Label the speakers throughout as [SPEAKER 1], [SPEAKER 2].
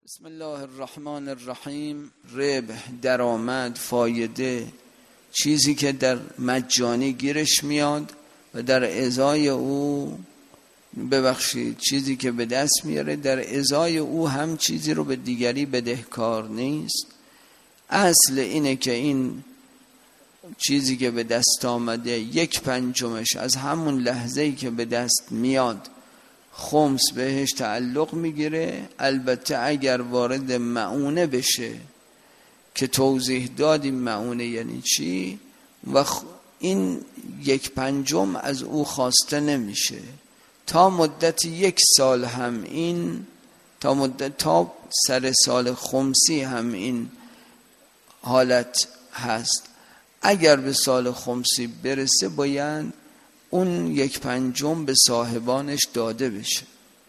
[SPEAKER 1] بسم الله الرحمن الرحیم. ربح، درآمد، فایده، چیزی که در مجانی گیرش میاد و در ازای او چیزی که به دست میاره در ازای او هم چیزی رو به دیگری بدهکار نیست. اصل اینه که این چیزی که به دست آمده 1/5 از همون لحظه‌ای که به دست میاد خمس بهش تعلق میگیره. البته اگر وارد معونه بشه که توضیح دادیم معونه یعنی چی، و این 1/5 از او خواسته نمیشه تا مدت 1 سال هم این تا سر سال خمسی هم این حالت هست. اگر به سال خمسی برسه باید اون 1/5 به صاحبانش داده بشه.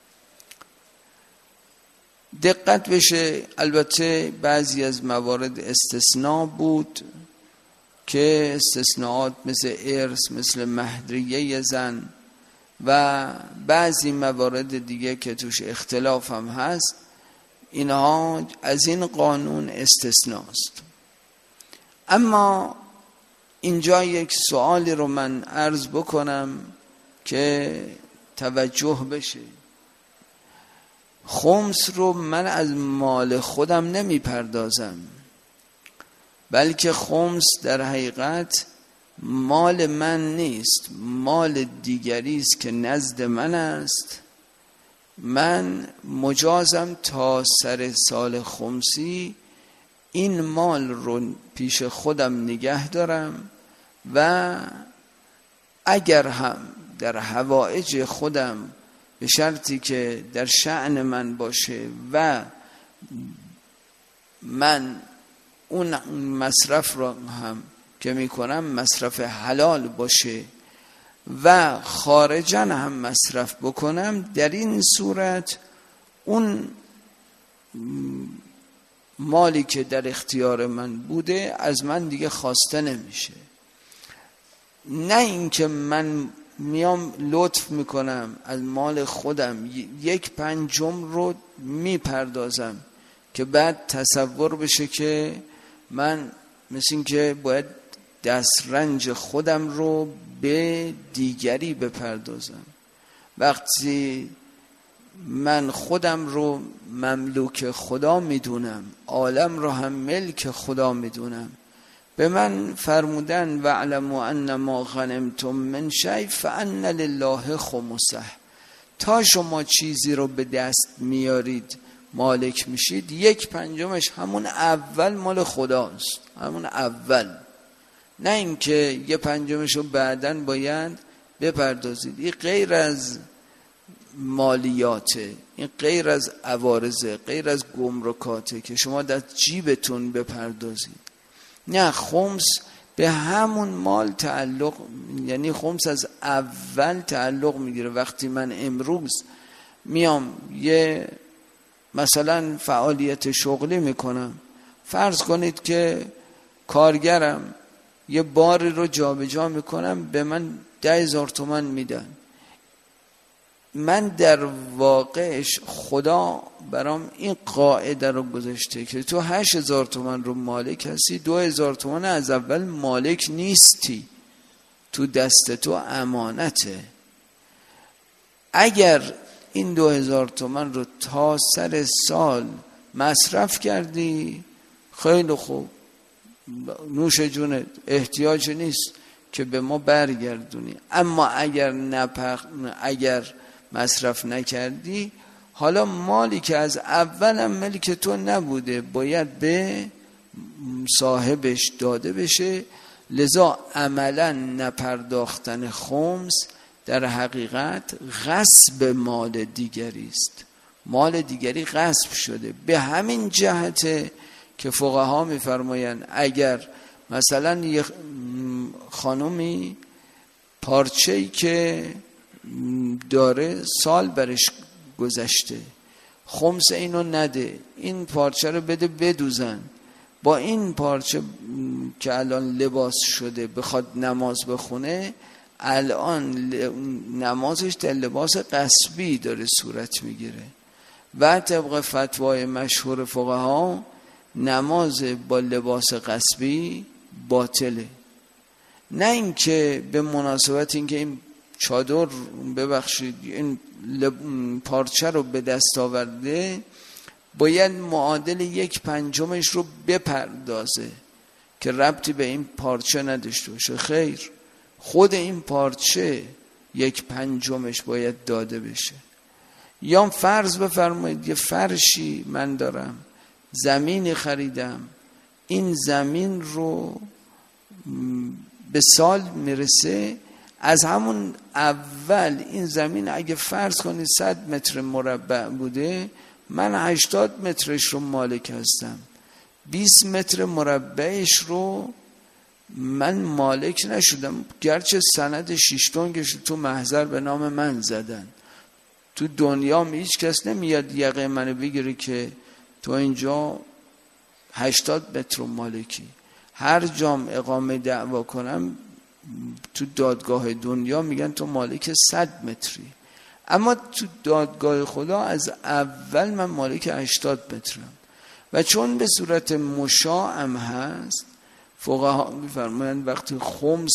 [SPEAKER 1] دقت بشه. البته بعضی از موارد استثناء بود که استثناءات مثل ارث، مثل مهریه زن و بعضی موارد دیگه که توش اختلاف هم هست، اینها از این قانون استثناست. اما اینجا یک سوالی رو من عرض بکنم که توجه بشه. خمس رو من از مال خودم نمی پردازم، بلکه خمس در حقیقت مال من نیست، مال دیگری است که نزد من است. من مجازم تا سر سال خمسی این مال رو پیش خودم نگه دارم و اگر هم در حوائج خودم به شرطی که در شأن من باشه و من اون مصرف رو هم که میکنم مصرف حلال باشه و خارجاً هم مصرف بکنم، در این صورت اون مالی که در اختیار من بوده از من دیگه خواسته نمیشه. نه اینکه من میام لطف میکنم از مال خودم 1/5 رو میپردازم که بعد تصور بشه که من مثل این که باید دسترنج خودم رو به دیگری بپردازم. وقتی من خودم رو مملوک خدا میدونم، عالم رو هم ملک خدا میدونم، به من فرمودن واعلموا انما غنمتم من شیء فان لله خمسه. تا شما چیزی رو به دست میارید مالک میشید 1/5 همون اول مال خداست، همون اول، نه اینکه 1/5 رو بعداً باید بپردازید. این غیر از مالیاته، این غیر از عوارضه، غیر از گمرکاته که شما در جیبتون بپردازید. نه، خمس به همون مال تعلق، یعنی خمس از اول تعلق میگیره. وقتی من امروز میام یه مثلا فعالیت شغلی میکنم، فرض کنید که کارگرم یه باری رو جابجا میکنم، به من 10,000 تومان میدن. من در واقعش خدا برام این قاعده رو گذاشته که تو 8,000 تومان رو مالک هستی، 2,000 تومان از اول مالک نیستی، تو دست تو امانته. اگر این 2,000 تومان رو تا سر سال مصرف کردی خیلی خوب، نوش جونت، احتیاج نیست که به ما برگردونی. اما اگر مصرف نکردی، حالا مالی که از اولم ملک تو نبوده باید به صاحبش داده بشه. لذا عملا نپرداختن خمس در حقیقت غصب مال دیگری است، مال دیگری غصب شده. به همین جهته که فقها میفرمایند اگر مثلا یه خانومی پارچه‌ای که داره سال برش گذشته، خمس اینو نده، این پارچه رو بده بدوزن، با این پارچه که الان لباس شده بخواد نماز بخونه، الان نمازش در لباس غصبی داره صورت میگیره. و طبق فتوای مشهور فقها نماز با لباس غصبی باطله. نه اینکه به مناسبت اینکه این چادر ببخشید این پارچه رو به دست آورده باید معادل 1/5 رو بپردازه که ربطی به این پارچه نداشته باشه. خیر، خود این پارچه 1/5 باید داده بشه. یا فرض بفرمایید یه فرشی من دارم، زمینی خریدم، این زمین رو به سال میرسه، از همون اول این زمین اگه فرض کنید 100 متر مربع بوده، من 80 مترش رو مالک هستم، 20 متر مربعش رو من مالک نشدم، گرچه سند 6 تنگش تو محضر به نام من زدن. تو دنیا هیچ کس نمیاد یقه منو بگیره که تو اینجا 80 متر مالکی. هر جام اقامه دعوا کنم تو دادگاه دنیا میگن تو مالک 100 متری، اما تو دادگاه خدا از اول من مالک 80 مترم. و چون به صورت مشاع هم هست، فقها میفرمایند وقتی خمس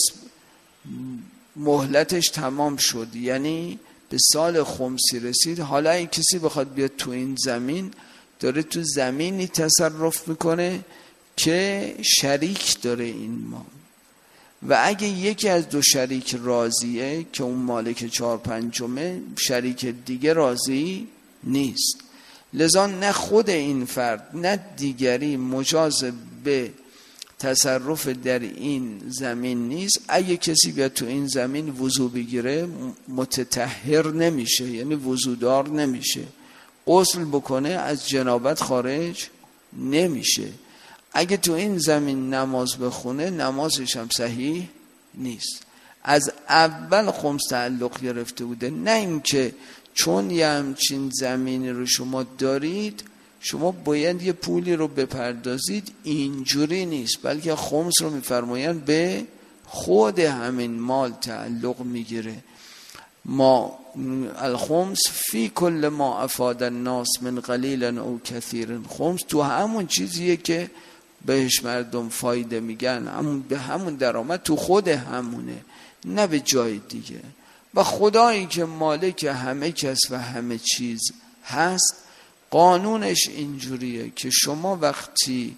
[SPEAKER 1] مهلتش تمام شد، یعنی به سال خمسی رسید، حالا این کسی بخواد بیاد تو این زمین، داره تو زمینی تصرف میکنه که شریک داره این مال، و اگه یکی از دو شریک راضیه که اون مالک 4/5، شریک دیگه راضی نیست. لذا نه خود این فرد نه دیگری مجاز به تصرف در این زمین نیست. اگه کسی بیاد تو این زمین وضو بگیره متطهر نمیشه، یعنی وضودار نمیشه، غسل بکنه از جنابت خارج نمیشه. اگه تو این زمین نماز بخونه نمازش هم صحیح نیست. از اول خمس تعلق گرفته بوده، نه اینکه چون یه همچین زمینی رو شما دارید شما باید یه پولی رو بپردازید، اینجوری نیست، بلکه خمس رو میفرمایند به خود همین مال تعلق میگیره. ما الخمس فی کل ما افاد الناس من قلیل او کثیر، خمس تو همون چیزیه که بهش مردم فایده میگن، همون به همون درآمد تو خود همونه، نه به جای دیگه. و خدایی که مالک همه کس و همه چیز هست، قانونش اینجوریه که شما وقتی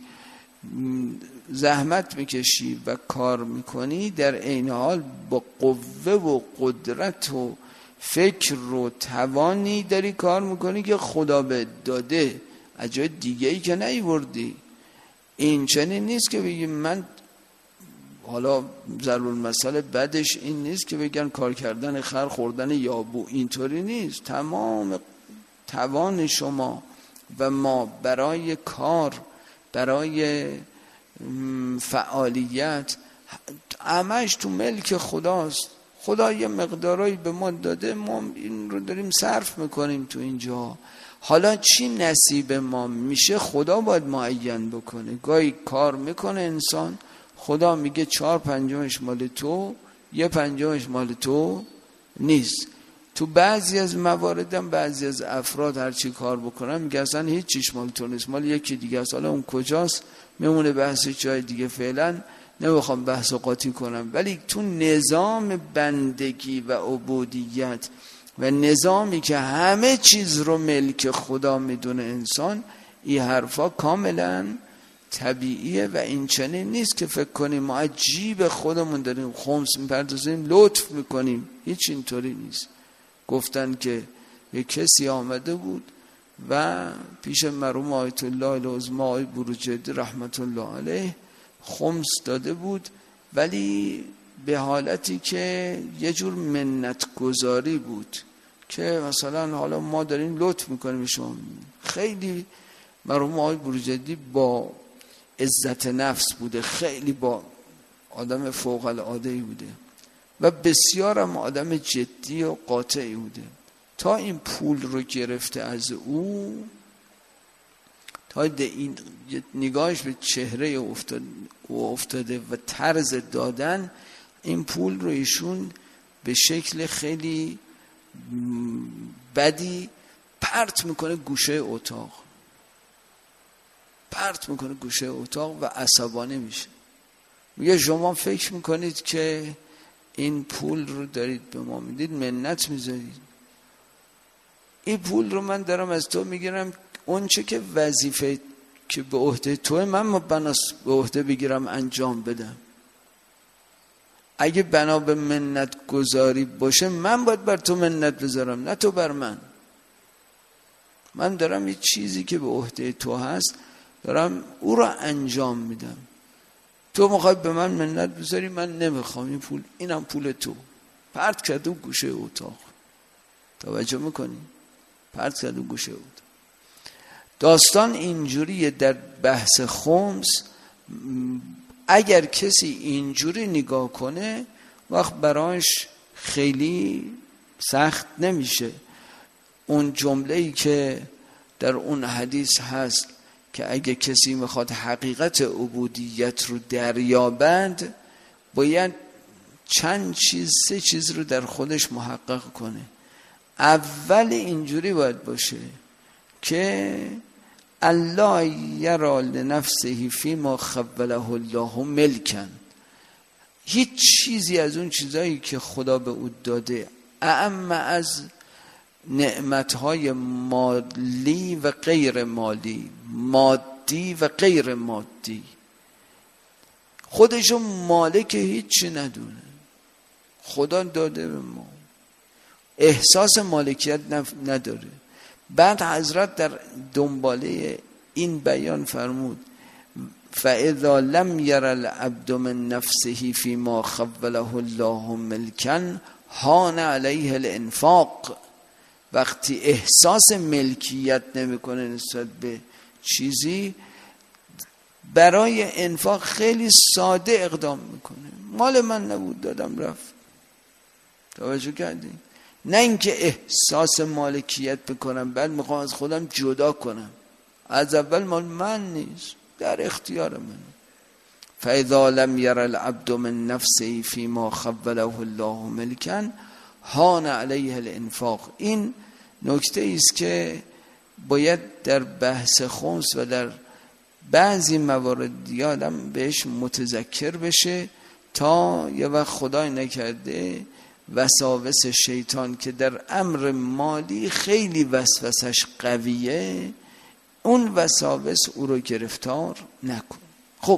[SPEAKER 1] زحمت میکشی و کار میکنی در عین حال با قوه و قدرت و فکر و توانی داری کار میکنی که خدا به داده، از جای دیگه ای که نیوردی. این چنین نیست که بگیم من، حالا ضرور مسئله بعدش این نیست که بگن کار کردن خر خوردن یابو، اینطوری نیست. تمام توان شما و ما برای کار، برای فعالیت، همش تو ملک خداست. خدا یه مقدارایی به ما داده، ما این رو داریم صرف میکنیم تو اینجا. حالا چی نصیب ما میشه خدا باید معین بکنه. گاهی کار میکنه انسان، خدا میگه 4/5 مال تو، 1/5 مال تو نیست. تو بعضی از مواردم بعضی از افراد هرچی کار بکنن میگه اصلا هیچ چیش مال تو نیست، مال یکی دیگه است. حالا اون کجاست میمونه بحث جای دیگه، فعلا نمیخوام بحث و قاطی کنم. ولی تو نظام بندگی و عبودیت و نظامی که همه چیز رو ملک خدا میدونه انسان، این حرفا کاملا طبیعیه و این چنین نیست که فکر کنیم ما عجیب خودمون داریم خمس میپردازیم لطف میکنیم. هیچ اینطوری نیست. گفتن که یک کسی آمده بود و پیش مرحوم آیت الله العظمی آقای بروجردی رحمت الله علیه خمس داده بود، ولی به حالتی که یه جور منت گذاری بود که مثلا حالا ما داریم لطف میکنیم شما. خیلی مرحوم آقای بروجردی با عزت نفس بوده، خیلی با آدم فوق العاده بوده و بسیار هم آدم جدی و قاطعی بوده. تا این پول رو گرفته از او، تا این نگاهش به چهره افتاده و طرز دادن این پول رو ایشون به شکل خیلی بدی پرت میکنه گوشه اتاق و عصبانی میشه. میگه شما فکر میکنید که این پول رو دارید به ما میدید، منت میذارید. این پول رو من دارم از تو میگیرم، اون چه که وظیفه که به عهده توه من بناس به عهده بگیرم انجام بدم. اگه بنا به منت گذاری باشه من باید بر تو منت بذارم، نه تو بر من. من دارم یه چیزی که به عهده تو هست دارم او را انجام میدم. تو میخوای به من منت بذاری، من نمیخوام. این پول، اینم پول تو. پرت کرد و گوشه اتاق. توجه میکنی؟ پرت کرد و گوشه اتاق. داستان اینجوریه در بحث خمس. اگر کسی اینجوری نگاه کنه وقت براش خیلی سخت نمیشه. اون جمله‌ای که در اون حدیث هست که اگه کسی میخواد حقیقت عبودیت رو دریابد باید سه چیز رو در خودش محقق کنه. اول اینجوری باید باشه که الله یرا لنفسه فیما خوله الله ملکن. هیچ چیزی از اون چیزایی که خدا به او داده، اعم از نعمتهای مالی و غیر مالی، مادی و غیر مادی، خودشو مالک هیچی ندونه. خدا داده به ما، احساس مالکیت نداره. بعد حضرت در دنباله این بیان فرمود فَإِذَا لَمْ يَرَ الْعَبْدُ مِنْ نَفْسِهِ فِيمَا خَوَّلَهُ اللَّهُ مِلْكًا هَانَ عَلَيْهِ الْإِنْفَاقُ. وقتی احساس ملکیت نمیکنه نسبت به چیزی، برای انفاق خیلی ساده اقدام میکنه. مال من نبود دادم رفت. توجه کردی؟ نه اینکه احساس مالکیت بکنم بعد میخوام از خودم جدا کنم. از اول مال من نیست، در اختیار من. فَإِذَا لَمْ يَرَ الْعَبْدُ مِنْ نَفْسِهِ فِيمَا خَوَّلَهُ اللَّهُ مِلْكًا هَانَ عَلَيْهِ الْإِنْفَاقُ. این نکته است که باید در بحث خمس و در بعضی موارد آدم بهش متذکر بشه تا یه وقت خدای نکرده وساوس شیطان که در امر مالی خیلی وسوسش قویه، اون وساوس او رو گرفتار نکن. خب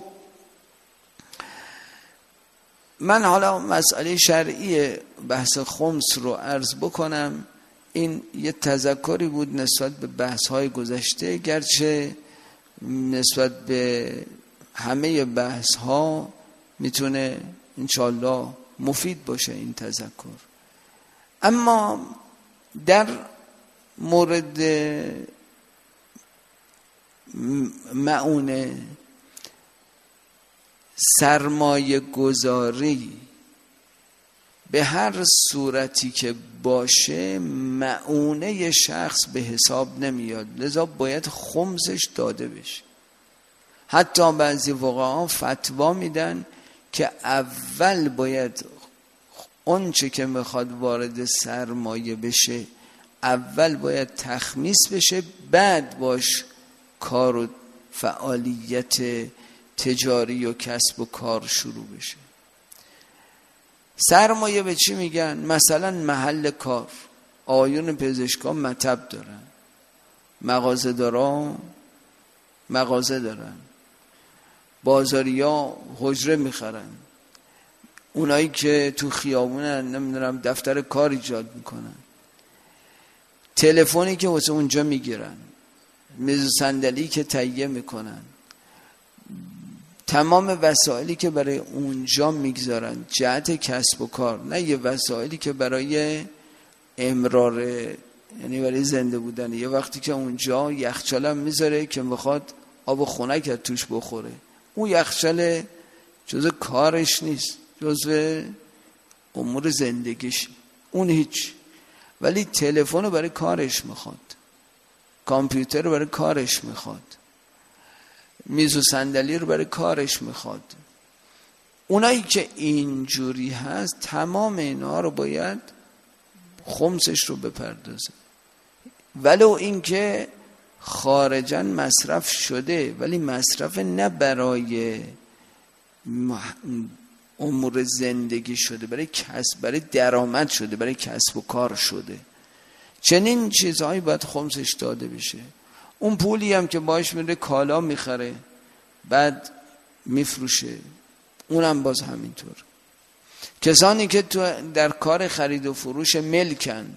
[SPEAKER 1] من حالا مسئله شرعی بحث خمس رو عرض بکنم. این یه تذکری بود نسبت به بحث‌های گذشته، گرچه نسبت به همه بحث‌ها میتونه انشالله مفید باشه این تذکر. اما در مورد معونه سرمایه گذاری به هر صورتی که باشه معونه شخص به حساب نمیاد، لذا باید خمسش داده بشه. حتی بعضی فقها فتوا میدن که اول باید اون چه که میخواد وارد سرمایه بشه اول باید تخمیس بشه، بعد باش کار و فعالیت تجاری و کسب و کار شروع بشه. سرمایه به چی میگن؟ مثلا محل کار. آیون پزشکان مطب دارن، مغازه دارن مغازه دارن، بازاریا حجره میخرن، اونایی که تو خیابونن نمیدونم دفتر کار ایجاد میکنن، تلفنی که واسه اونجا میگیرن، میز و صندلی که تهیه میکنن، تمام وسایلی که برای اونجا میگذارن جهت کسب و کار، نه یه وسایلی که برای امرار یعنی برای زنده بودن. یه وقتی که اونجا یخچالم میذاره که میخواد آب خنک از توش بخوره، اون یخچال جزء کارش نیست، جزء امور زندگیش، اون هیچ. ولی تلفن رو برای کارش میخواد، کامپیوتر رو برای کارش میخواد، میز و صندلی رو برای کارش میخواد. اونایی که اینجوری هست تمام اینا رو باید خمسش رو بپردازه. ولو اینکه خارجاً مصرف شده، ولی مصرف نه برای امور زندگی شده، برای کسب، برای درآمد شده، برای کسب و کار شده. چنین چیزهایی باید خمسش داده بشه. اون پولی هم که باش میره کالا میخره بعد میفروشه، اونم باز همینطور. کسانی که در کار خرید و فروش ملکن،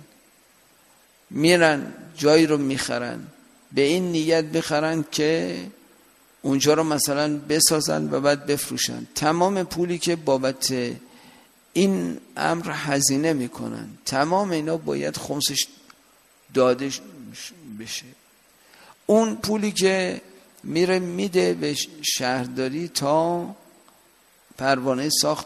[SPEAKER 1] میرن جایی رو میخرن، به این نیت بخرن که اونجا رو مثلا بسازن و بعد بفروشن، تمام پولی که بابت این امر هزینه میکنن تمام اینا باید خمسش داده بشه. اون پولی که میره میده به شهرداری تا پروانه ساخت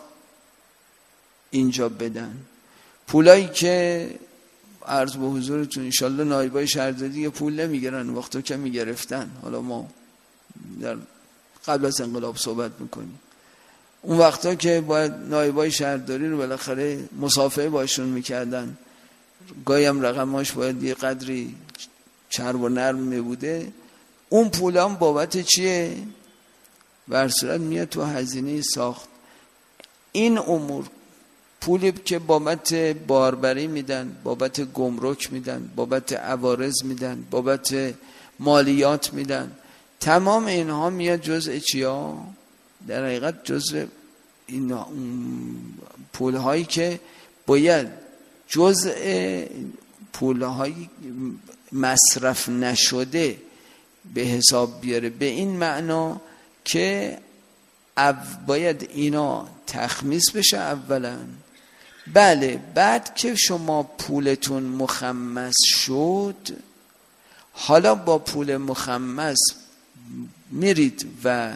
[SPEAKER 1] اینجا بدن، پولایی که عرض به حضورتون انشالله نایبای شهرداری دیگه پول نمیگیرن، وقتا که میگرفتن، حالا ما در قبل از انقلاب صحبت میکنیم، اون وقتا که باید نایبای شهرداری رو بالاخره مصافحه باشون میکردن، گاهی هم رقماش باید یه قدری چرب و نرم میبوده، اون پول هم بابت چیه؟ بر صورت میاد تو هزینه ساخت. این امور پولی که بابت باربری میدن، بابت گمرک میدن، بابت عوارض میدن، بابت مالیات میدن، تمام اینها میاد جزء چیا؟ در حقیقت جزء این پولهایی که باید جزء پولهایی مصرف نشده به حساب بیاره، به این معنا که باید اینا تخمیس بشه اولا، بله بعد که شما پولتون مخمس شد، حالا با پول مخمس میرید و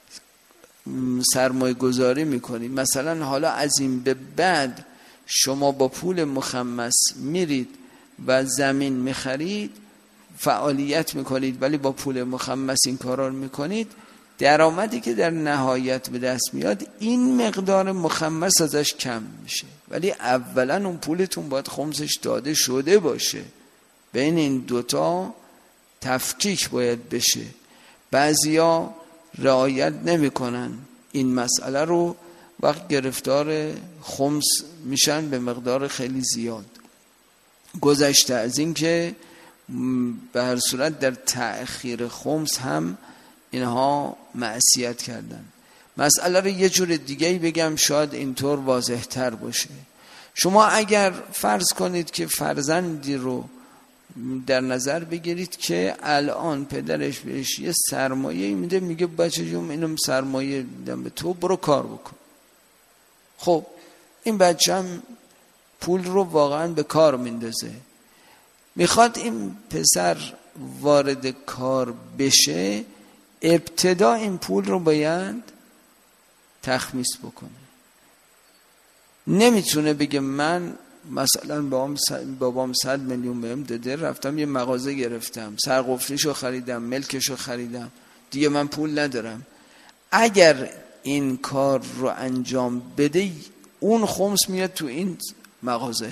[SPEAKER 1] سرمایه گذاری میکنید. مثلا حالا از این به بعد شما با پول مخمس میرید و زمین میخرید، فعالیت میکنید، ولی با پول مخمس این کارا رو میکنید، درآمدی که در نهایت به دست میاد این مقدار مخمس ازش کم میشه، ولی اولا اون پولتون باید خمسش داده شده باشه. بین این دوتا تفکیک باید بشه. بعضیا رعایت نمیکنن این مسئله رو، وقت گرفتار خمس میشن به مقدار خیلی زیاد. گذشته از این که به هر صورت در تأخیر خمس هم اینها معصیت کردن. مسئله رو یه جور دیگه بگم شاید اینطور واضح تر باشه. شما اگر فرض کنید که فرزندی رو در نظر بگیرید که الان پدرش بهش یه سرمایه میده، میگه بچه جون اینم سرمایه میدم به تو، برو کار بکن. خب این بچه هم پول رو واقعا به کار میندازه، میخواد این پسر وارد کار بشه، ابتدا این پول رو باید تخمیس بکنه. نمیتونه بگه من مثلا بابام 100 میلیون بهم داده، رفتم یه مغازه گرفتم، سرقفلیشو خریدم، ملکشو خریدم، دیگه من پول ندارم. اگر این کار رو انجام بده، اون خمس میاد تو این مغازه.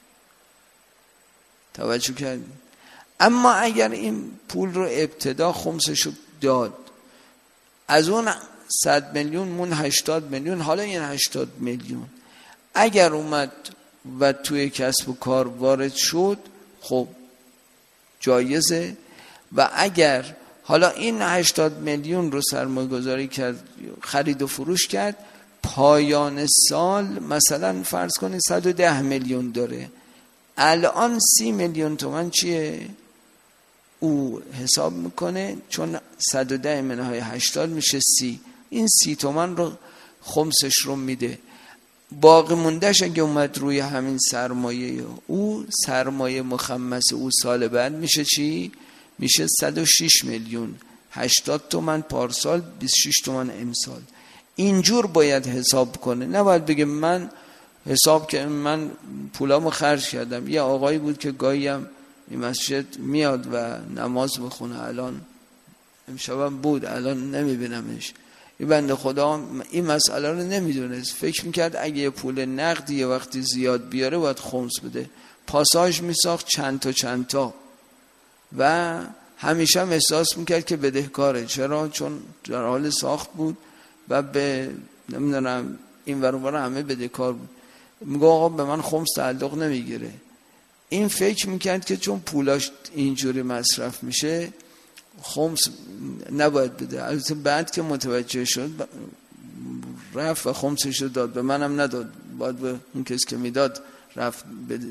[SPEAKER 1] توجه کردید؟ اما اگر این پول رو ابتدا خمسشو داد، از اون 100 میلیون مون 80 میلیون، حالا این 80 میلیون اگر اومد و توی کسب و کار وارد شد، خب جایزه. و اگر حالا این 80 میلیون رو سرمایه گذاری کرد، خرید و فروش کرد، پایان سال مثلا فرض کنید 110 میلیون داره، الان 30 میلیون تومان چیه؟ او حساب میکنه، چون 110 منهای 80 میشه 30، این 30 تومان رو خمسش رو میده. باقی موندهش اگه اومد روی همین سرمایه، او سرمایه مخمس او سال بعد میشه چی؟ میشه 106 میلیون، 80 تومن پارسال، 26 تومن امسال. اینجور باید حساب کنه، نباید بگه من حساب که من پولامو خرج کردم. یه آقایی بود که گاهی هم این مسجد میاد و نماز بخونه، الان امشبم بود، الان نمیبینمش. این بنده خدا این مسئله رو نمیدونست، فکر میکرد اگه پول نقدی یه وقتی زیاد بیاره باید خمس بده. پاساژ میساخت چند تا و همیشه هم احساس میکرد که بدهکاره. چرا؟ چون در حال ساخت بود و به نمیدونم این ور اون ور همه بدهکار بود. میگه آقا به من خمس تعلق نمیگیره. این فکر میکرد که چون پولاش اینجوری مصرف میشه خمس نباید بده. البته بعد که متوجه شد رفت و خمسش رو داد. به منم نداد، باید به اون کسی که میداد رفت بده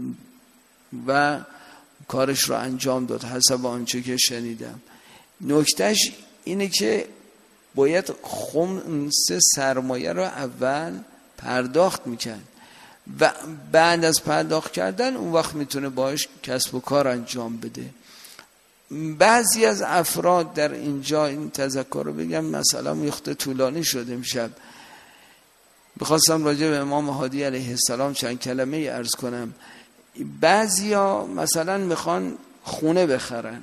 [SPEAKER 1] و کارش رو انجام داد حسب آنچه که شنیدم. نکتهش اینه که باید خمس سرمایه رو اول پرداخت میکرد و بعد از پرداخت کردن اون وقت میتونه باش کسب و کار انجام بده. بعضی از افراد در اینجا این تذکر رو بگم، مثلا میخته طولانی شد امشب، بخواستم راجع به امام هادی علیه السلام چند کلمه عرض کنم. بعضیا مثلا میخوان خونه بخرن،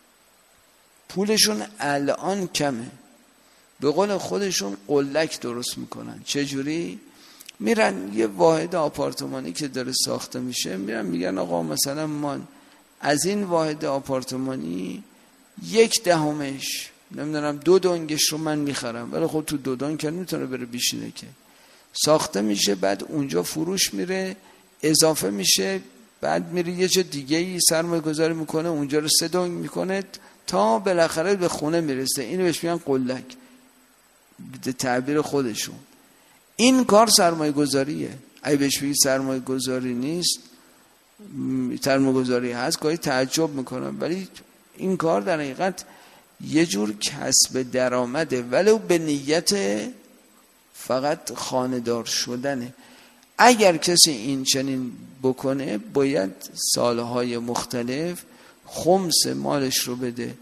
[SPEAKER 1] پولشون الان کمه، به قول خودشون قلک درست میکنن. چجوری؟ میرن یه واحد آپارتمانی که داره ساخته میشه، میرن میگن آقا مثلا ما از این واحد آپارتمانی 1/10 نمیدونم 2 دنگش رو من میخرم، ولی خب تو 2 دنگ که نمیتونه بره بیشینه که. ساخته میشه، بعد اونجا فروش میره، اضافه میشه، بعد میره یه جا دیگه ای سرمایه گذاری میکنه، اونجا رو 3 دنگ میکنه تا بالاخره به خونه میرسه. اینو بهش میگن قلک به تعبیر خودشون. این کار سرمایه گذاریه. اگه بهش بگی سرمایه گذاری نیست، سرمایه گذاری هست، گاهی تعجب میکنم، ولی این کار در حقیقت یه جور کسب درآمده، ولو به نیت فقط خانه‌دار شدنه. اگر کسی این چنین بکنه باید سالهای مختلف خمس مالش رو بده،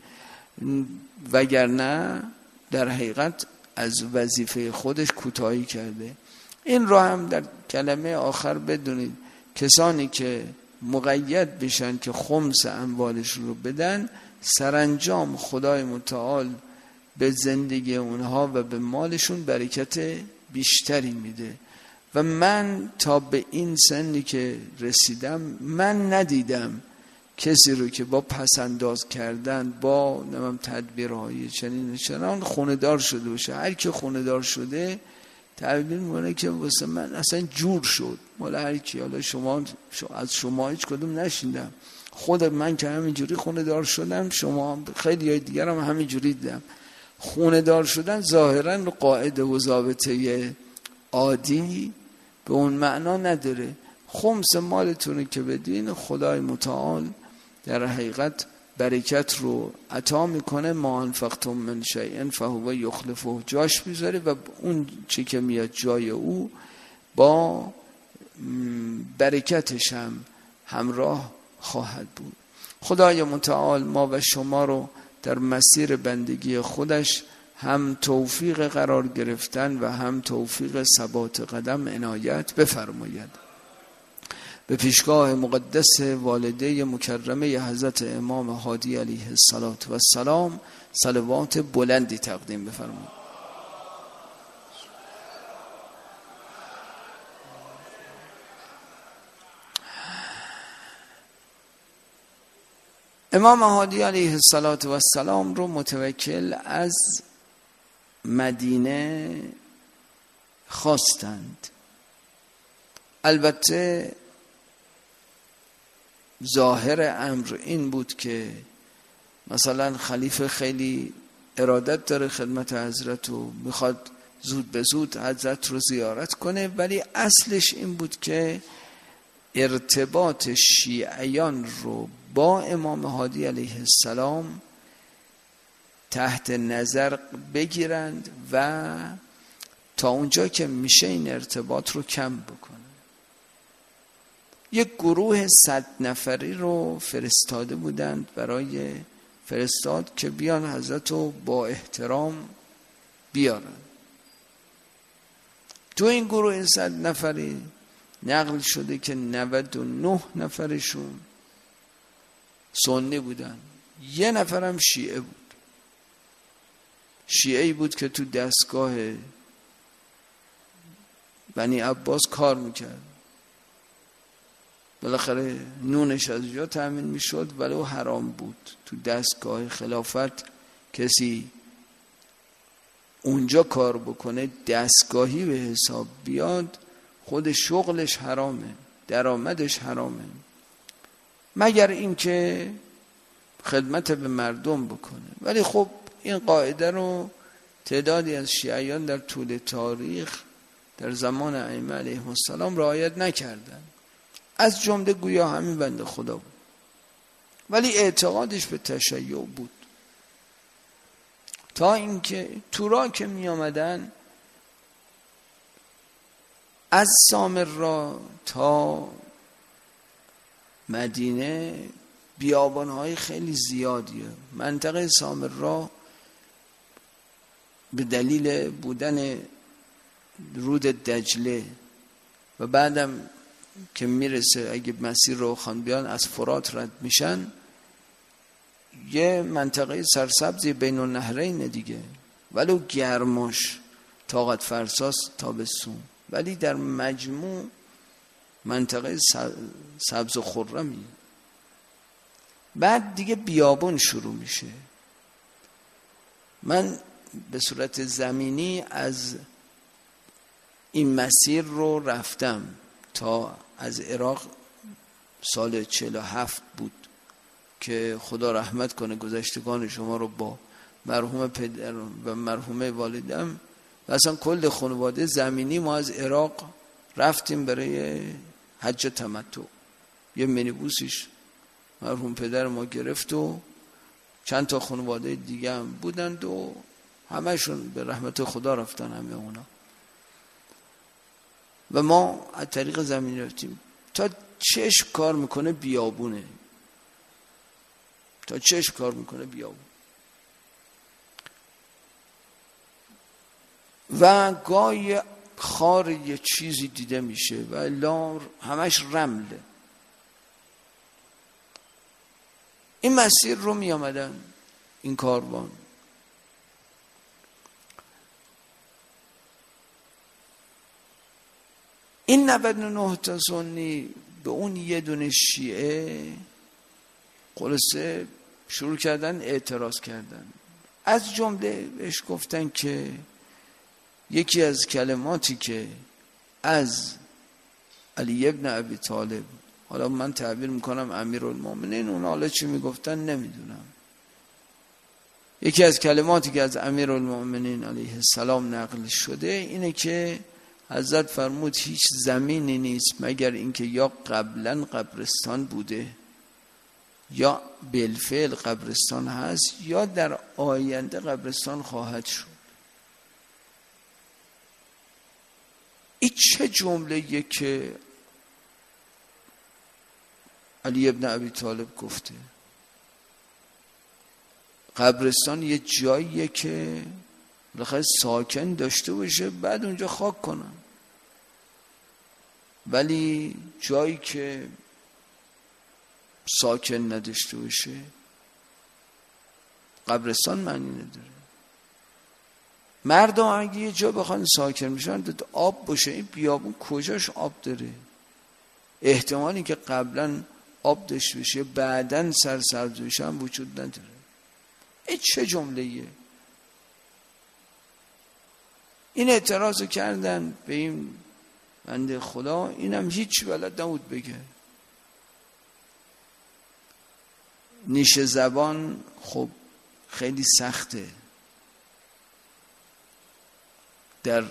[SPEAKER 1] وگرنه در حقیقت از وظیفه خودش کوتاهی کرده. این رو هم در کلمه آخر بدونید، کسانی که مقید بشن که خمس اموالش رو بدن، سرانجام خدای متعال به زندگی اونها و به مالشون برکت بیشتری میده. و من تا به این سنی که رسیدم من ندیدم کسی رو که با پسنداز کردن، با تدبیرهای چنان خونه دار شده باشه. هر کی خونه دار شده تعبیر میکنه که واسه من اصلا جور شد، مال هر کی. حالا شما از شما هیچ کدوم نشیندم، خود من که همینجوری خونه دار شدم، شما خیلی های دیگر هم همینجوری دیدم. خونه دار شدن ظاهرا قاعده و ضابطه عادی به اون معنا نداره. خمس مالتونه که بدین، خدای متعال در حقیقت برکت رو عطا میکنه. ما انفقتم من شیء فهو یخلفه، جاش میذاره و اون چی که میاد جای او با برکتش هم همراه خواهد بود. خدای متعال ما و شما رو در مسیر بندگی خودش هم توفیق قرار گرفتن و هم توفیق ثبات قدم عنایت بفرماید. به پیشگاه مقدس والده مکرمه حضرت امام هادی علیه السلام صلوات بلندی تقدیم بفرمایید. امام هادی علیه السلام رو متوکل از مدینه خواستند. البته ظاهر امر این بود که مثلا خلیفه خیلی ارادت داره خدمت حضرت و میخواد زود به زود حضرت رو زیارت کنه، ولی اصلش این بود که ارتباط شیعیان رو با امام هادی علیه السلام تحت نظر بگیرند و تا اونجا که میشه این ارتباط رو کم بکنه. یک گروه 100 نفری رو فرستاده بودند برای فرستاد که بیان حضرت رو با احترام بیارن. تو این گروه 100 نفری نقل شده که 99 نفرشون سنی بودن، 1 نفرم شیعه بود. شیعه‌ای بود که تو دستگاه بنی عباس کار میکرد. بالاخره نونش از جا تأمین میشد، ولی او حرام بود. تو دستگاه خلافت کسی اونجا کار بکنه دستگاهی به حساب بیاد، خود شغلش حرامه، درآمدش حرامه، مگر اینکه خدمت به مردم بکنه. ولی خب این قاعده رو تعدادی از شیعیان در طول تاریخ در زمان ائمه علیهم السلام رعایت نکردن، از جمله گویا همین بنده خدا بود، ولی اعتقادش به تشیع بود. تا اینکه تورا که می آمدن از سامرا تا مدینه بیابان‌های خیلی زیادیه. منطقه سامرا به دلیل بودن رود دجله و بعدم که میرسه اگه مسیر روخان بیان از فرات رد میشن، یه منطقه سرسبزی بین النهرین دیگه، ولو گرماش طاقت فرساس تابستون، ولی در مجموع منطقه سبز و خرمی. بعد دیگه بیابون شروع میشه. من به صورت زمینی از این مسیر رو رفتم تا از عراق سال 47 بود که خدا رحمت کنه گذشتگان شما رو با مرحوم پدر و مرحومه والدم و اصلا کل خانواده زمینی ما از عراق رفتیم برای حج تمتع. یه مینیبوسیش مرحوم پدر ما گرفت و چند تا خانواده دیگه هم بودند و همشون به رحمت خدا رفتن، همه اونا. و ما از طریق زمین رفتیم. تا چشم کار میکنه بیابونه، تا چشم کار میکنه بیابون. و گاهی خار یه چیزی دیده میشه و الا همش رمله. این مسیر رو می آمدن این کاروان. این 99 تا سنی به اون یه دونه شیعه خلاصه شروع کردن اعتراض کردن. از جمله بهش گفتن که یکی از کلماتی که از علی ابن ابی طالب، حالا من تعبیر میکنم امیرالمومنین، اون حالا چی میگفتن نمیدونم، یکی از کلماتی که از امیرالمومنین علیه السلام نقل شده اینه که حضرت فرمود هیچ زمینی نیست مگر اینکه یا قبلا قبرستان بوده یا بالفعل قبرستان هست یا در آینده قبرستان خواهد شد. این چه جمله‌ایه که علی ابن ابی طالب گفته؟ قبرستان یه جاییه که بالاخره ساکن داشته باشه بعد اونجا خاک کنن، ولی جایی که ساکن نداشته باشه قبرستان معنی نداره. مردم اگه یه جا بخوان ساکن بشن آب باشه، این بیابون کجاش آب داره؟ احتمالی که قبلا آب داشته باشه بعدن سرسبز بشه هم وجود نداره. این چه جمله‌ایه؟ این اعتراض کردن به این بنده خدا، اینم هیچ بلد نبود بگه. نیش زبان خب خیلی سخته. در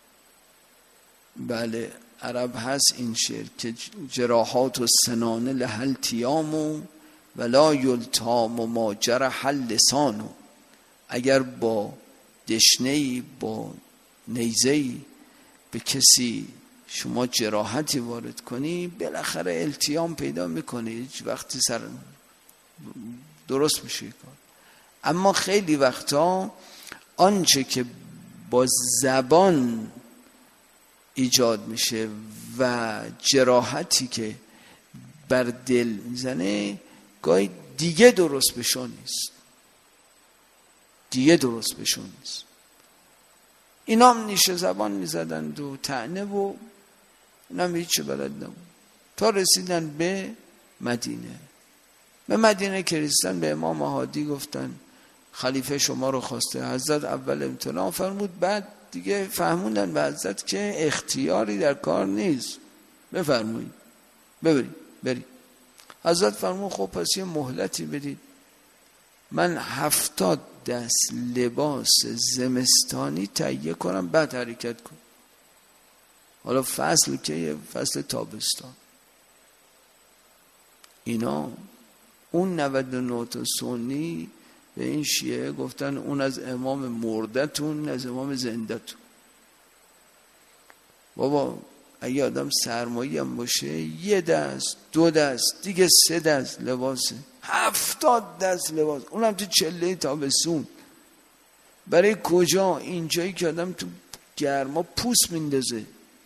[SPEAKER 1] بله عرب هست این شعر که جراحات و سنان لحل تیامو ولا یلتام و ما جرح لسانو. اگر با دشنه‌ای با نیزه‌ای به کسی شما جراحتی وارد کنی بالاخره التیام پیدا میکنه، هیچ وقتی سر درست میشه کار. اما خیلی وقتا آنچه که با زبان ایجاد میشه و جراحتی که بر دل میزنه گاهی دیگه درست بشون نیست، دیگه درست بشون نیست. اینا هم نیش زبان میزدند و طعنه و اینم هیچ بلد نبود. تا رسیدن به مدینه. به مدینه که رسیدن به امام هادی گفتن خلیفه شما رو خواسته. حضرت اول امتناع فرمود، بعد دیگه فهموندن به حضرت که اختیاری در کار نیست، بفرمایید برید. حضرت فرمود خب پس یه مهلتی بدید، من 70 دست لباس زمستانی تهیه کنم بعد حرکت کن. حالا فصل که فصل تابستان. اینا اون 99 تا سنی به این شیعه گفتن اون از امام مردتون از امام زندتون. بابا اگه آدم سرمایی هم باشه 1 دست 2 دست دیگه 3 دست لباسه، 70 دست لباس، اونم تو چله تابستون. برای کجا؟ اینجایی که آدم تو گرما پوست میندازه.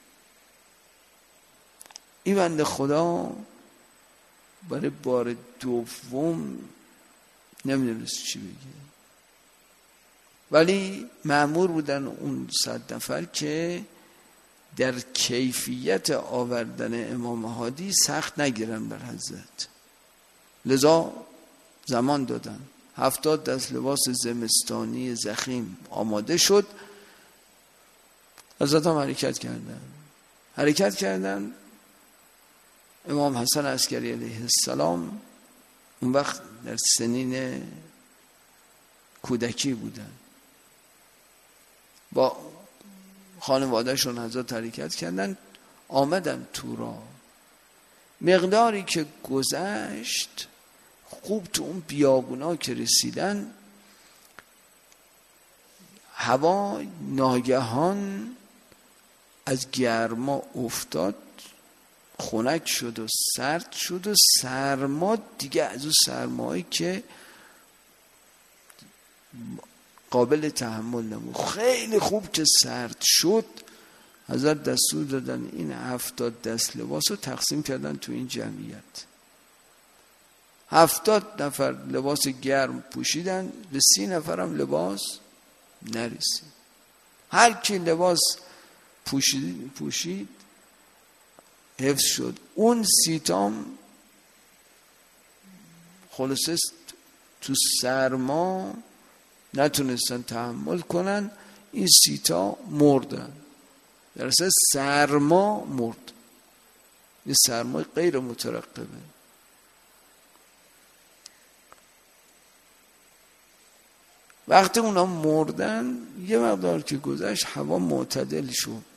[SPEAKER 1] این بنده خدا برای بار دوم نمیدونست چی بگه، ولی مأمور بودن اون 100 نفر که در کیفیت آوردن امام هادی سخت نگیرن بر حضرت، لذا زمان دادن. 70 دست لباس زمستانی ضخیم آماده شد. حضرت هم حرکت کردن. امام حسن عسکری علیه السلام اون وقت در سنین کودکی بودن، با خانوادهشون حضرت حرکت کردن، آمدن تو را. مقداری که گذشت خوب تو اون بیابونا که رسیدن، هوا ناگهان از گرما افتاد، خنک شد و سرد شد و سرما دیگه از اون سرمایی که قابل تحمل نبود. خیلی خوب که سرد شد حضرت دستور دادن این 70 دست لباس رو تقسیم کردن تو این جمعیت. 70 نفر لباس گرم پوشیدن، به 30 نفر هم لباس نرسید. هر کی لباس پوشید حفظ شد. اون 30 تام خلاصه تو سرما نتونستن تحمل کنن، این 30 تا مردن. در اصل سرما مرد، یه سرمای غیر مترقبه. وقتی اونا مردن یه مقدار که گذشت هوا معتدل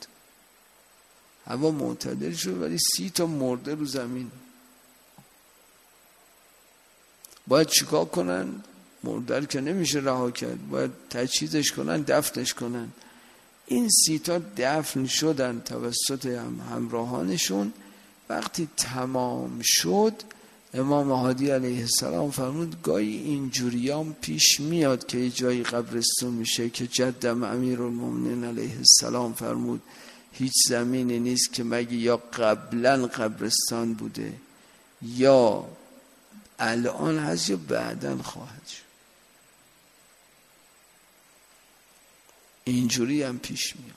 [SPEAKER 1] شد، ولی 30 تا مرده رو زمین. باید چیکار کنن؟ مرده که نمیشه رها کرد، باید تجهیزش کنن، دفنش کنن. این 30 تا دفن شدن توسط همراهانشون. وقتی تمام شد امام هادی علیه السلام فرمود گاهی اینجوریام پیش میاد که یه جایی قبرستون میشه که جدم امیرالمومنین علیه السلام فرمود هیچ زمینی نیست که مگه یا قبلا قبرستان بوده یا الان هست یا بعداً خواهد شد. اینجوری هم پیش میاد.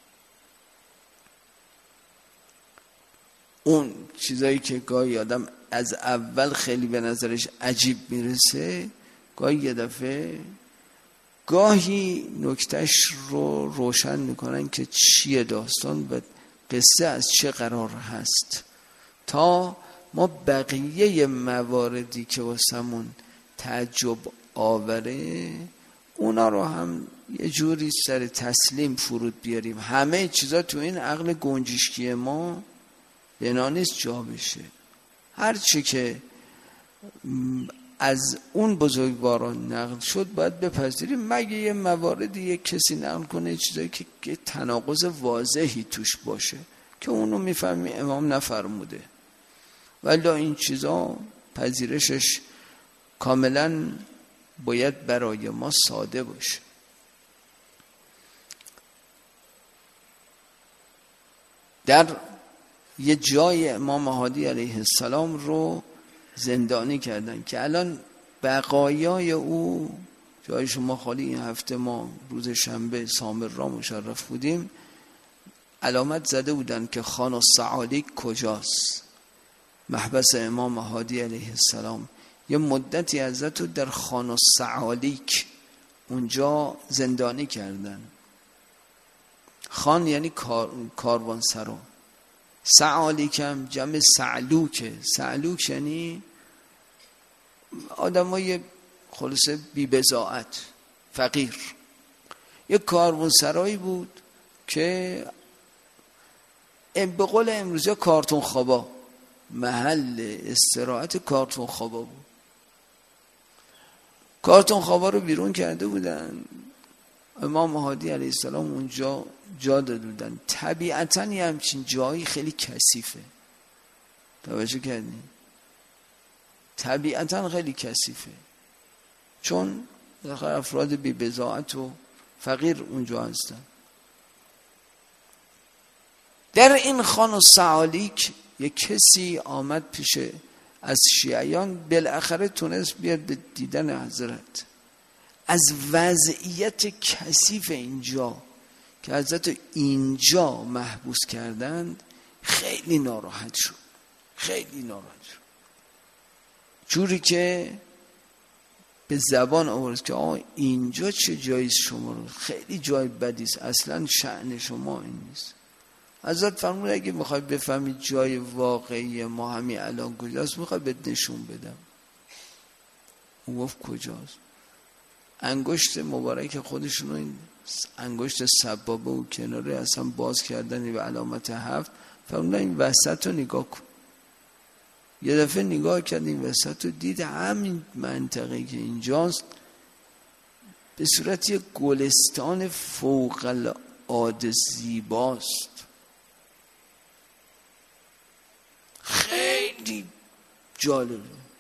[SPEAKER 1] اون چیزایی که گاهی آدم از اول خیلی به نظرش عجیب میرسه، گاهی یه دفعه گاهی نکتهش رو روشن میکنن که چیه داستان و قصه از چه قرار هست، تا ما بقیه مواردی که واسمون تعجب آوره اونا رو هم یه جوری سر تسلیم فرود بیاریم. همه چیزا تو این عقل گنجشکی ما بنا نیست جا بشه. هر چی که از اون بزرگواران نقل شد باید بپذیریم، مگه یه مواردی یک کسی نقل کنه چیزایی که تناقض واضحی توش باشه که اونو میفهمی امام نفرموده، ولی این چیزا پذیرشش کاملا باید برای ما ساده باشه. در یه جای امام هادی علیه السلام رو زندانی کردن که الان بقایای او جای شما خالی. این هفته ما روز شنبه سامرا مشرف بودیم، علامت زده بودن که خان الثعالب کجاست. محبس امام هادی علیه السلام، یه مدتی حضرت رو در خان السعالیک اونجا زندانی کردن. خان یعنی کاروانسرا، سعالیک هم جمع سعلوکه. سعلوک یعنی آدمای خلاصه بی بضاعت، فقیر. یک کاروانسرایی بود که به قول امروزی کارتون خوابا، محل استراحت کارتون خوابا بود. کارتون خوابا رو بیرون کرده بودن، امام هادی علیه السلام اونجا جا داده بودن. طبیعتاً یه همچین جایی خیلی کثیفه، توجه کردین؟ طبیعتاً خیلی کثیفه، چون افراد بی بضاعت و فقیر اونجا هستن. در این خان السعالیک یک کسی آمد پیش از شیعیان، بالاخره تونست بیاد به دیدن حضرت. از وضعیت کثیف اینجا که حضرت اینجا محبوس کردند خیلی ناراحت شد، خیلی ناراحت شد، جوری که به زبان آورد که آقا اینجا چه جایی شما رو، خیلی جای بدی است، اصلا شأن شما این نیست. حضرت فرمود اگه میخوای بفهمی جای واقعی ما همین الان کجاست، میخوای بهت نشون بدم. اون گفت کجاست؟ انگشت مبارک خودشونو، این انگشت سبابه و کناره اصلا باز کردن به علامت 7، فرمود این وسط رو نگاه کن. یه دفعه نگاه کرد این وسط رو دید همین منطقه که اینجاست به صورت یک گلستان فوق العاده زیباست، خیلی جالبه.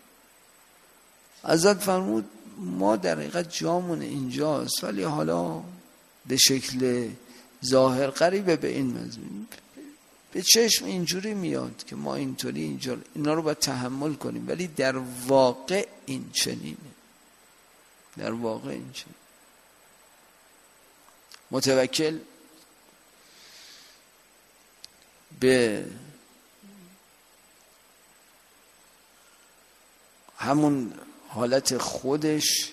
[SPEAKER 1] حضرت فرمود ما در حقیقت جامون اینجاست، ولی حالا به شکل ظاهر قریبه به این مضمون، به چشم اینجوری میاد که ما اینطوری اینجا اینا رو باید تحمل کنیم، ولی در واقع این چنینه، در واقع این چنینه. متوکل به همون حالت خودش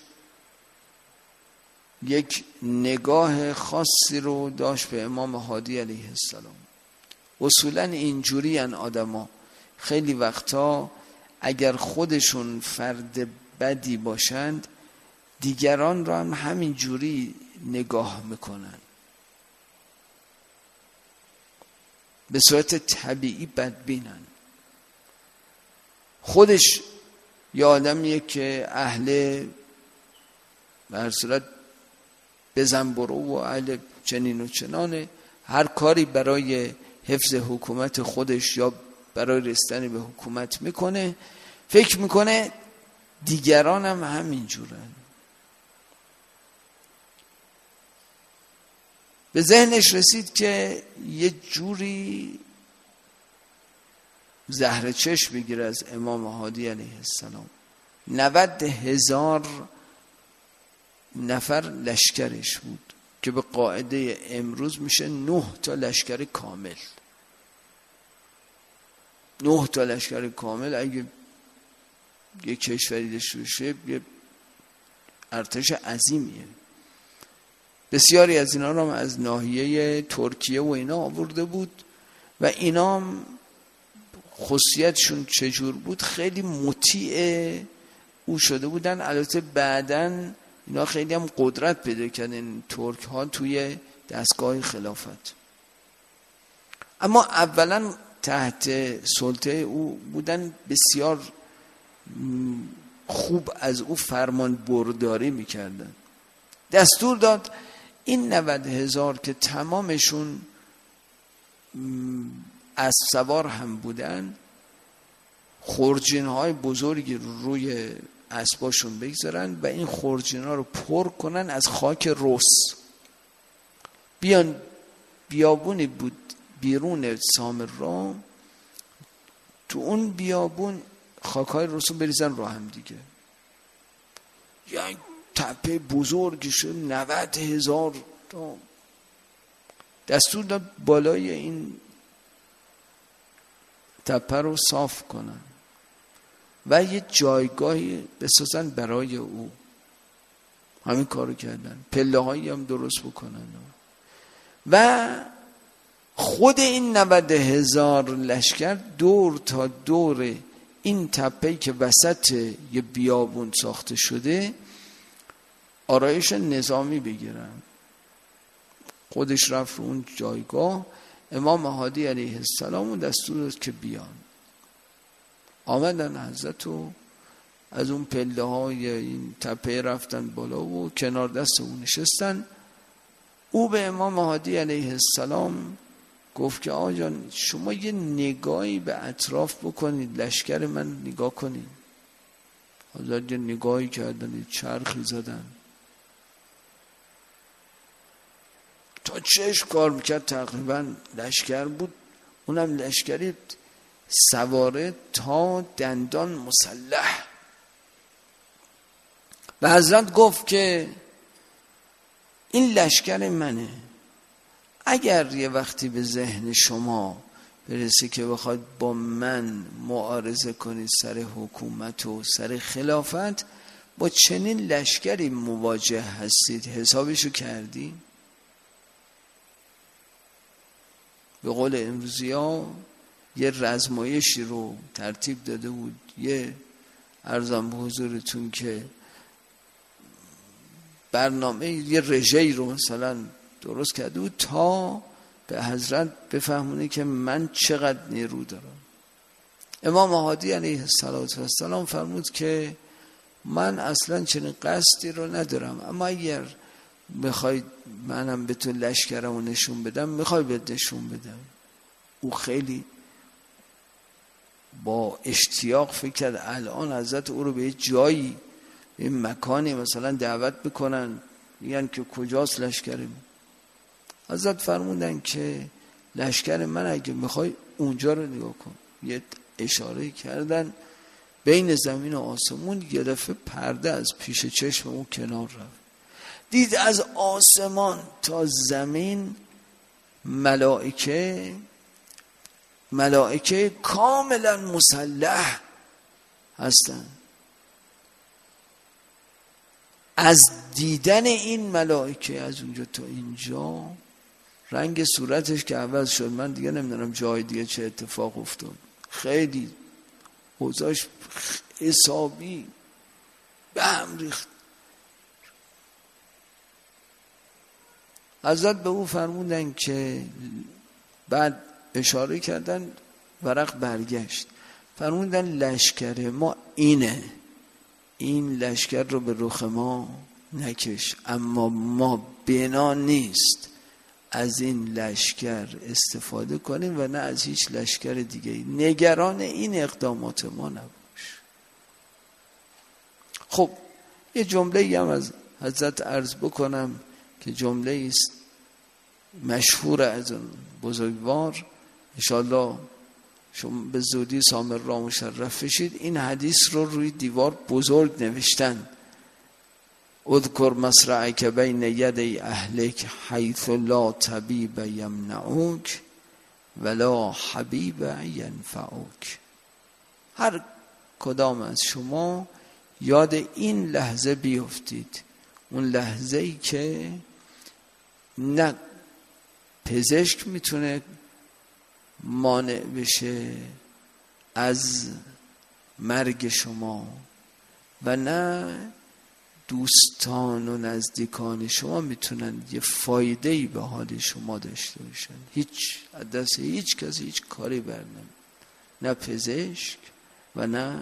[SPEAKER 1] یک نگاه خاصی رو داشت به امام هادی علیه السلام. اصولا اینجوری ان آدما، خیلی وقتا اگر خودشون فرد بدی باشند دیگران رو هم همین جوری نگاه میکنن، به صورت طبیعی بدبینن. خودش یه آدمیه که اهل به هر صورت بزن برو و اهل چنین و چنانه، هر کاری برای حفظ حکومت خودش یا برای رسیدن به حکومت میکنه، فکر میکنه دیگران هم همین جورن. به ذهنش رسید که یه جوری زهر چشم بگیره از امام هادی علیه السلام. 90,000 نفر لشکرش بود که به قاعده امروز میشه 9 تا لشکر کامل. 9 تا لشکر کامل اگه یک کشوری داشته باشه یه ارتش عظیمیه. بسیاری از اینا رو از ناحیه ترکیه و اینا آورده بود و اینا خصوصیتشون چجور بود؟ خیلی مطیع او شده بودن. البته بعدن اینا خیلی هم قدرت پیدا کردن ترک ها توی دستگاه خلافت، اما اولا تحت سلطه او بودن، بسیار خوب از او فرمان برداری میکردن. دستور داد این 90,000 که تمامشون اسب سوار هم بودن، خورجین های بزرگی روی اسباشون بگذارن و این خورجین ها رو پر کنن از خاک رس. بیان بیابونی بود بیرون سامرام، تو اون بیابون خاکای رس رو بریزن رو هم دیگه، یعنی تپه بزرگی شد 90,000 تا. دستور داد بالای این تپه رو صاف کنن و یه جایگاهی بسازن برای او. همین کارو کردن، پله هایی هم درست بکنن و خود این 90,000 لشکر دور تا دور این تپه‌ای که وسط یه بیابون ساخته شده آرایش نظامی بگیرن. خودش رفت رو اون جایگاه، امام مهدی علیه السلام دستور داد که بیان. آمدن حضرت و از اون پله های این تپه رفتن بالا و کنار دست او نشستن. او به امام مهدی علیه السلام گفت که آقا جان شما یه نگاهی به اطراف بکنید، لشکر من نگاه کنید. حضرت یه نگاهی کردن، چرخی زدن تا چشم کار میکرد تقریبا لشکر بود، اونم لشکری سواره تا دندان مسلح. و حضرت گفت که این لشکر منه، اگر یه وقتی به ذهن شما برسه که بخواید با من معارضه کنید سر حکومت و سر خلافت، با چنین لشکری مواجه هستید، حسابشو کردی؟ به قول امروزی ها یه رزمایشی رو ترتیب داده بود، یه عرضم به حضورتون که برنامه یه رژه‌ای رو مثلا درست کرده بود تا به حضرت بفهمونه که من چقدر نیرو دارم. امام مهدی علیه السلام فرمود که من اصلا چنین قصدی رو ندارم، اما اگر میخواید منم به تو لشکرمو نشون بدم، میخوای بهت نشون بدم. او خیلی با اشتیاق فکر کرد الان حضرت او رو به جایی، به مکانی مثلا دعوت بکنن، میگن که کجاست لشکر من. حضرت فرمودن که لشکر من اگه میخوای اونجا رو نگاه کن. یه اشاره کردن بین زمین و آسمون، یه دفعه پرده از پیش چشم اون کنار رفت، دید از آسمان تا زمین ملائکه کاملا مسلح هستن. از دیدن این ملائکه از اونجا تا اینجا رنگ صورتش که عوض شد، من دیگه نمیدونم جای دیگه چه اتفاق افتاد، خیلی اوضاعش حسابی به هم ریخت. حضرت به او فرمودن که بعد اشاره کردن، ورق برگشت، فرمودن لشکر ما اینه، این لشکر رو به رخ ما نکش، اما ما بنا نیست از این لشکر استفاده کنیم و نه از هیچ لشکر دیگه. نگران این اقدامات ما نباش. خب یه جمله هم از حضرت عرض بکنم که جمله است مشهور از اون بزرگوار، انشاءالله شما به زودی سامر را مشرف بشید. این حدیث رو روی دیوار بزرگ نوشتن: اذکر مصرعک بین یدی اهلک حیث لا طبیب یمنعوک ولا حبیب ینفعوک. هر کدام از شما یاد این لحظه بیفتید، اون لحظه ای که نه پزشک میتونه مانع بشه از مرگ شما و نه دوستان و نزدیکان شما میتونن یه فایده‌ای به حال شما داشته باشن. هیچ دست هیچ کسی هیچ کاری برنم، نه پزشک و نه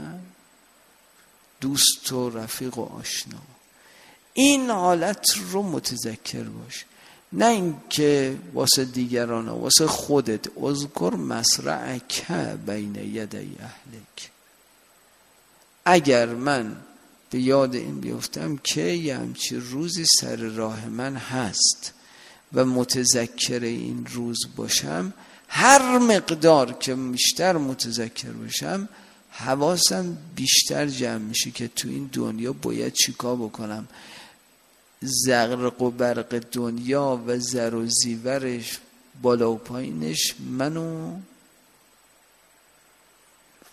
[SPEAKER 1] دوست و رفیق و آشنا. این حالت رو متذکر باش، نه اینکه واسه دیگران، واسه خودت. اذکر مصرعک بین یدی اهلک. اگر من به یاد این بیفتم که یه همچی روزی سر راه من هست و متذکر این روز باشم، هر مقدار که بیشتر متذکر باشم حواسم بیشتر جمع میشه که تو این دنیا باید چیکار بکنم. زغرق و برق دنیا و زر و زیورش بالا و پایینش منو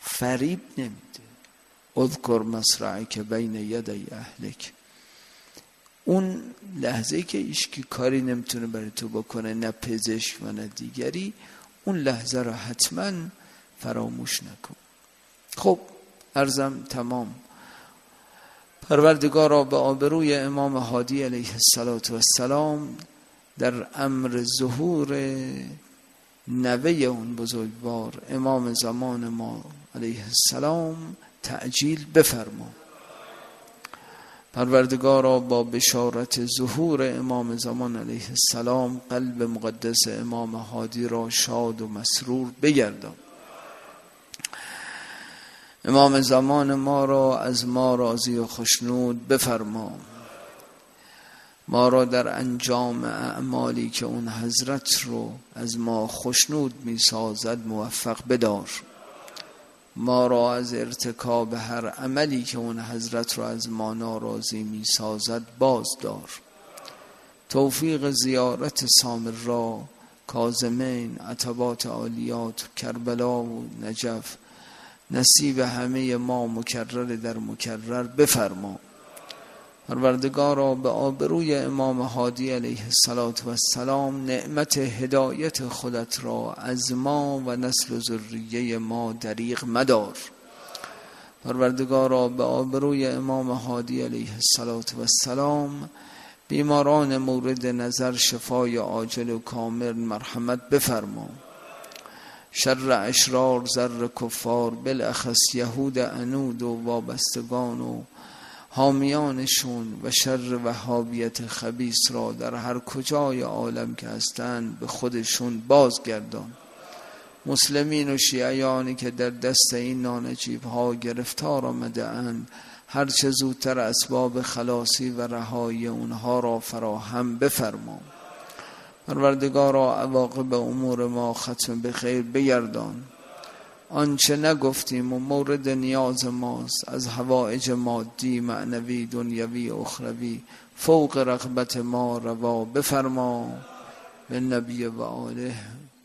[SPEAKER 1] فریب نمیده. اذکر مصرعک بین یدی اهلک. اون لحظه که ایشکی کاری نمیتونه برای تو بکنه، نه پزشک و نه دیگری، اون لحظه را حتما فراموش نکن. خب عرضم تمام. پروردگارا به آبروی امام هادی علیه السلام در امر ظهور نوه اون بزرگوار امام زمان ما علیه السلام تعجیل بفرما. پروردگارا با بشارت ظهور امام زمان علیه السلام قلب مقدس امام هادی را شاد و مسرور بگردان. امام زمان ما را از ما راضی و خوشنود بفرما. ما را در انجام اعمالی که اون حضرت رو از ما خوشنود می سازد موفق بدار. ما را از ارتکاب هر عملی که اون حضرت رو از ما ناراضی می سازد باز دار. توفیق زیارت سامرا، کاظمین، عتبات عالیات، کربلا و نجف نصیب همه ما مکرر در مکرر بفرما. پروردگارا به آبروی امام هادی علیه السلام نعمت هدایت خودت را از ما و نسل و ذریه ما دریغ مدار. پروردگارا به آبروی امام هادی علیه السلام بیماران مورد نظر شفای عاجل و کامل مرحمت بفرما. شر اشرار زر کفار بالاخص یهود عنود و وابستگان و حامیانشون و شر وهابیت خبیث را در هر کجای عالم که هستند به خودشون بازگردان. مسلمین و شیعیانی که در دست این نانجیب ها گرفتار آمده اند هر چه زودتر اسباب خلاصی و رهایی اونها را فراهم بفرما. پروردگارا عواقب امور ما ختم به خیر بگردان. آنچه نگفتیم و مورد نیاز ماست از حوائج مادی، معنوی، دنیوی، اخروی فوق رغبت ما روا بفرما. به نبی و آله